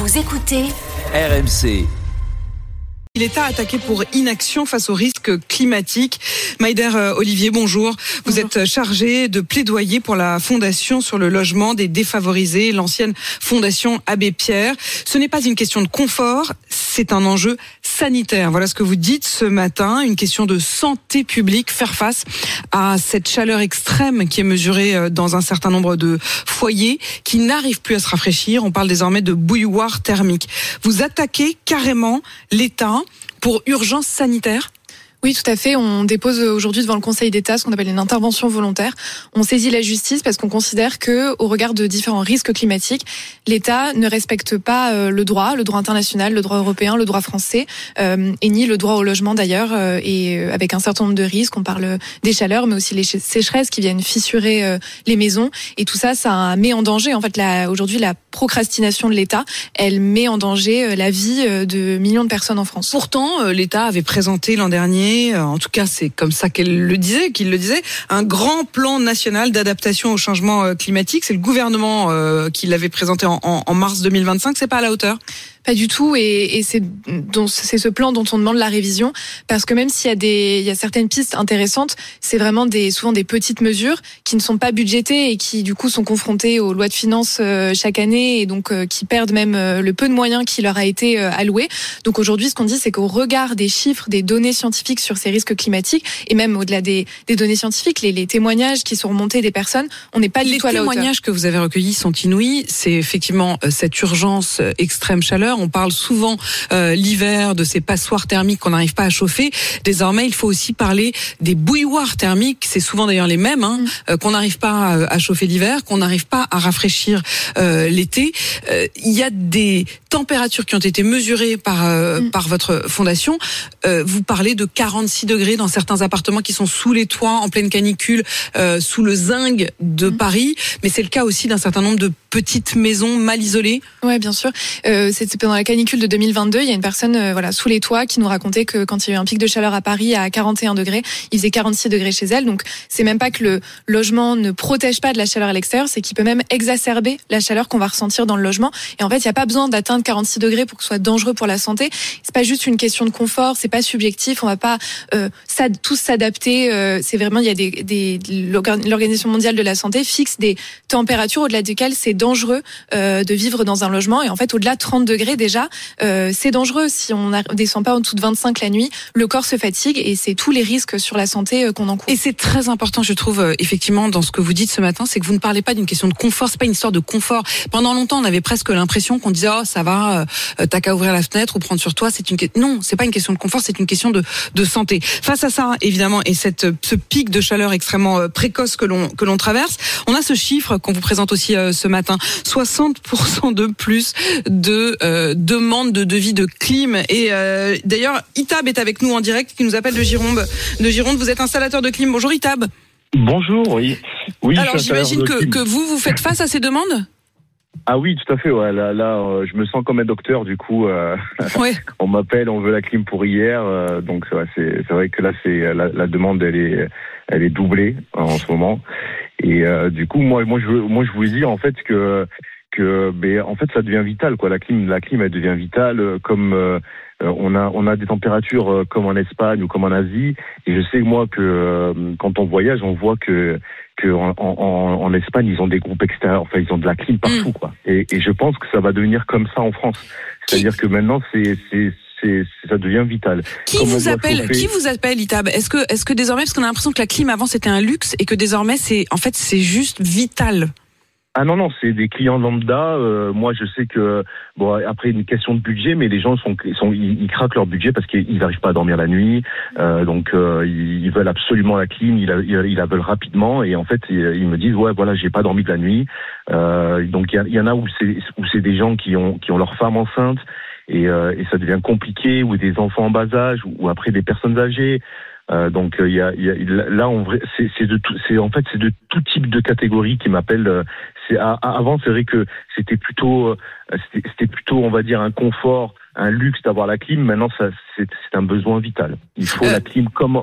Vous écoutez RMC. L'État attaqué pour inaction face aux risques climatiques. Maïder Olivier, bonjour. Vous êtes chargé de plaidoyer pour la Fondation sur le logement des défavorisés, l'ancienne Fondation Abbé Pierre. Ce n'est pas une question de confort, c'est un enjeu sanitaire. Voilà ce que vous dites ce matin, une question de santé publique, faire face à cette chaleur extrême qui est mesurée dans un certain nombre de foyers qui n'arrivent plus à se rafraîchir. On parle désormais de bouilloire thermique. Vous attaquez carrément l'État pour urgence sanitaire ? Oui, tout à fait. On dépose aujourd'hui devant le Conseil d'État ce qu'on appelle une intervention volontaire. On saisit la justice parce qu'on considère que, au regard de différents risques climatiques, l'État ne respecte pas le droit international, le droit européen, le droit français, et ni le droit au logement d'ailleurs, et avec un certain nombre de risques. On parle des chaleurs, mais aussi les sécheresses qui viennent fissurer les maisons. Et tout ça, ça met en danger, en fait, aujourd'hui, la procrastination de l'État, elle met en danger la vie de millions de personnes en France. Pourtant, l'État avait présenté l'an dernier, en tout cas c'est comme ça qu'il le disait, un grand plan national d'adaptation au changement climatique. C'est le gouvernement qui l'avait présenté en mars 2025. C'est pas à la hauteur ? Pas du tout, et c'est ce plan dont on demande la révision, parce que même s'il y a certaines pistes intéressantes, c'est vraiment souvent des petites mesures qui ne sont pas budgétées et qui du coup sont confrontées aux lois de finances chaque année, et donc qui perdent même le peu de moyens qui leur a été alloué. Donc aujourd'hui, ce qu'on dit, c'est qu'au regard des chiffres, des données scientifiques sur ces risques climatiques, et même au-delà des données scientifiques, les témoignages qui sont remontés des personnes, on n'est pas du tout à la hauteur. Les témoignages que vous avez recueillis sont inouïs. C'est effectivement cette urgence extrême chaleur. On parle souvent l'hiver de ces passoires thermiques qu'on n'arrive pas à chauffer. Désormais, il faut aussi parler des bouilloires thermiques. C'est souvent d'ailleurs les mêmes, qu'on n'arrive pas à chauffer l'hiver, qu'on n'arrive pas à rafraîchir l'été. Il y a des températures qui ont été mesurées par votre fondation. Vous parlez de 46 degrés dans certains appartements qui sont sous les toits, en pleine canicule, sous le zinc de Paris. Mais c'est le cas aussi d'un certain nombre de petites maisons mal isolées. Ouais, bien sûr. C'était pendant la canicule de 2022. Il y a une personne sous les toits qui nous racontait que quand il y a eu un pic de chaleur à Paris à 41 degrés, il faisait 46 degrés chez elle. Donc c'est même pas que le logement ne protège pas de la chaleur à l'extérieur, c'est qu'il peut même exacerber la chaleur qu'on va ressentir dans le logement. Et en fait, il n'y a pas besoin d'atteindre 46 degrés pour que ce soit dangereux pour la santé. C'est pas juste une question de confort, c'est pas subjectif. On va pas tous s'adapter. C'est vraiment, il y a l'Organisation mondiale de la santé fixe des températures au-delà desquelles c'est dangereux de vivre dans un logement. Et en fait, au-delà de 30 degrés déjà, c'est dangereux. Si on ne descend pas en dessous de 25 la nuit, le corps se fatigue et c'est tous les risques sur la santé qu'on encourt. Et c'est très important, je trouve, effectivement, dans ce que vous dites ce matin, c'est que vous ne parlez pas d'une question de confort, c'est pas une histoire de confort. Pendant longtemps, on avait presque l'impression qu'on disait « Oh, ça va, t'as qu'à ouvrir la fenêtre ou prendre sur toi ». Non, c'est pas une question de confort, c'est une question de santé. Face à ça, évidemment, et ce pic de chaleur extrêmement précoce que l'on traverse, on a ce chiffre qu'on vous présente aussi ce matin, 60% de plus de demandes de devis de clim. Et d'ailleurs, Itab est avec nous en direct, qui nous appelle de Gironde. Vous êtes installateur de clim. Bonjour Itab. Bonjour, oui. Alors j'imagine que vous faites face à ces demandes ? Ah oui, tout à fait. Ouais. Là, je me sens comme un docteur. Du coup, ouais. On m'appelle, on veut la clim pour hier. Donc c'est vrai que là, c'est la demande, elle est doublée en ce moment. Et du coup, moi, je voulais dire en fait que en fait, ça devient vital, quoi. La clim, elle devient vitale. Comme on a des températures comme en Espagne ou comme en Asie. Et je sais moi que quand on voyage, on voit que en Espagne, ils ont des groupes extérieurs. Enfin, ils ont de la clim partout, quoi. Et je pense que ça va devenir comme ça en France. C'est-à-dire que maintenant, ça devient vital. Qui vous appelle, Itab ? Est-ce que désormais, parce qu'on a l'impression que la clim avant c'était un luxe et que désormais c'est juste vital. Ah non, c'est des clients lambda. Moi, je sais que après une question de budget, mais les gens ils craquent leur budget parce qu'ils n'arrivent pas à dormir la nuit. Donc ils veulent absolument la clim, ils la veulent rapidement. Et en fait, ils me disent j'ai pas dormi de la nuit. Donc il y en a où c'est des gens qui ont leur femme enceinte et ça devient compliqué, ou des enfants en bas âge, ou après des personnes âgées. Donc là en vrai c'est de tout type de catégories qui m'appellent. Avant c'est vrai que c'était plutôt on va dire un confort un luxe d'avoir la clim. Maintenant, ça, c'est un besoin vital. Il faut la clim comme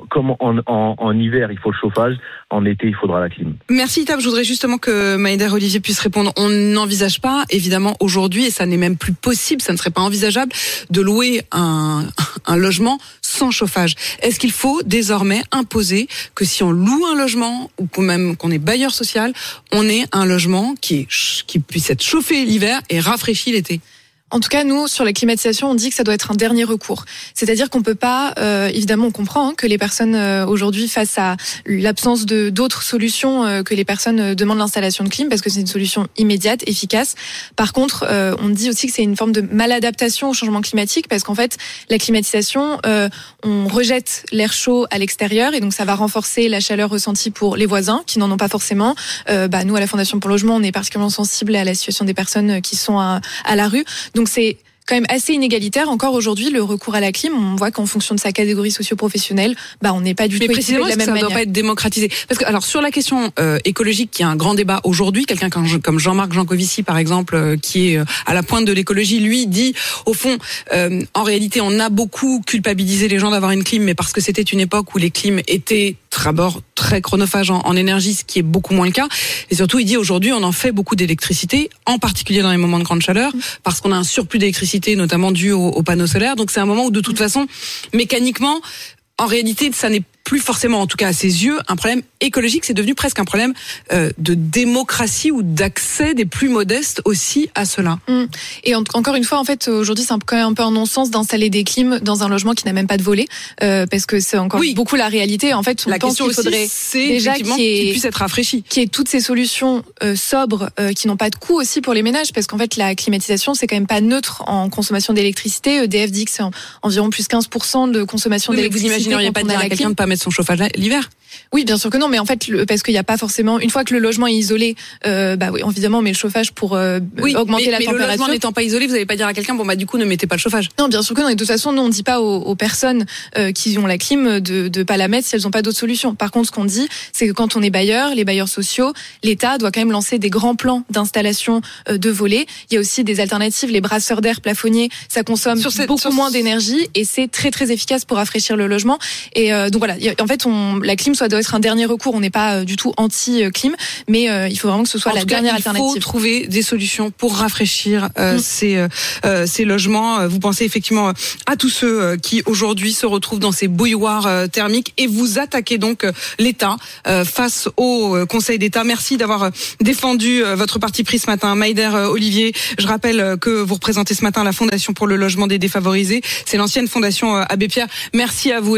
en hiver, il faut le chauffage. En été, il faudra la clim. Merci Tab. Je voudrais justement que Maïder Olivier puisse répondre. On n'envisage pas, évidemment, aujourd'hui, et ça n'est même plus possible, ça ne serait pas envisageable, de louer un logement sans chauffage. Est-ce qu'il faut désormais imposer que si on loue un logement, ou même qu'on est bailleur social, on ait un logement qui puisse être chauffé l'hiver et rafraîchi l'été? En tout cas, nous, sur la climatisation, on dit que ça doit être un dernier recours. C'est-à-dire qu'on peut pas, évidemment, on comprend que les personnes aujourd'hui, face à l'absence d'autres solutions, que les personnes demandent l'installation de clim, parce que c'est une solution immédiate, efficace. Par contre, on dit aussi que c'est une forme de maladaptation au changement climatique, parce qu'en fait, la climatisation, on rejette l'air chaud à l'extérieur, et donc ça va renforcer la chaleur ressentie pour les voisins, qui n'en ont pas forcément. Nous, à la Fondation pour le Logement, on est particulièrement sensible à la situation des personnes qui sont à la rue. Donc c'est quand même assez inégalitaire encore aujourd'hui le recours à la clim. On voit qu'en fonction de sa catégorie socio-professionnelle, on n'est pas du tout équipé de la même manière. Mais ça ne doit pas être démocratisé. Parce que alors sur la question écologique, qui a un grand débat aujourd'hui, quelqu'un comme Jean-Marc Jancovici par exemple, qui est à la pointe de l'écologie, lui dit au fond, en réalité, on a beaucoup culpabilisé les gens d'avoir une clim, mais parce que c'était une époque où les clims étaient d'abord très chronophages en énergie, ce qui est beaucoup moins le cas. Et surtout, il dit aujourd'hui, on en fait beaucoup d'électricité, en particulier dans les moments de grande chaleur, parce qu'on a un surplus d'électricité, notamment dû aux panneaux solaires. Donc c'est un moment où, de toute façon, mécaniquement, en réalité, ça n'est plus forcément, en tout cas à ses yeux, un problème écologique. C'est devenu presque un problème de démocratie ou d'accès des plus modestes aussi à cela. Et encore une fois, en fait, aujourd'hui, c'est quand même un peu un non-sens d'installer des clims dans un logement qui n'a même pas de volet, parce que c'est encore beaucoup la réalité. En fait, on pense qu'il faudrait déjà qu'il puisse être rafraîchi, qu'il y ait toutes ces solutions sobres qui n'ont pas de coût aussi pour les ménages, parce qu'en fait, la climatisation, c'est quand même pas neutre en consommation d'électricité. EDF dit que c'est environ plus 15% de consommation d'électricité. Vous imagineriez pas dire à quelqu'un de pas mettre son chauffage l'hiver? Oui, bien sûr que non, mais en fait, parce qu'il n'y a pas forcément, une fois que le logement est isolé, oui, évidemment, on met le chauffage pour augmenter la température. Mais le logement n'étant pas isolé, vous n'allez pas dire à quelqu'un, du coup, ne mettez pas le chauffage. Non, bien sûr que non. Et de toute façon, nous, on ne dit pas aux personnes qui ont la clim de pas la mettre si elles n'ont pas d'autres solutions. Par contre, ce qu'on dit, c'est que quand on est bailleur, les bailleurs sociaux, l'État doit quand même lancer des grands plans d'installation de volets. Il y a aussi des alternatives, les brasseurs d'air plafonniers, ça consomme beaucoup moins d'énergie et c'est très très efficace pour rafraîchir le logement. Et donc voilà, en fait, la clim doit être un dernier recours. On n'est pas du tout anti-clim, mais il faut vraiment que ce soit la dernière alternative. Il faut trouver des solutions pour rafraîchir ces logements. Vous pensez effectivement à tous ceux qui aujourd'hui se retrouvent dans ces bouilloires thermiques et vous attaquez donc l'État face au Conseil d'État. Merci d'avoir défendu votre parti pris ce matin. Maïder Olivier, je rappelle que vous représentez ce matin la Fondation pour le logement des défavorisés. C'est l'ancienne Fondation Abbé Pierre. Merci à vous.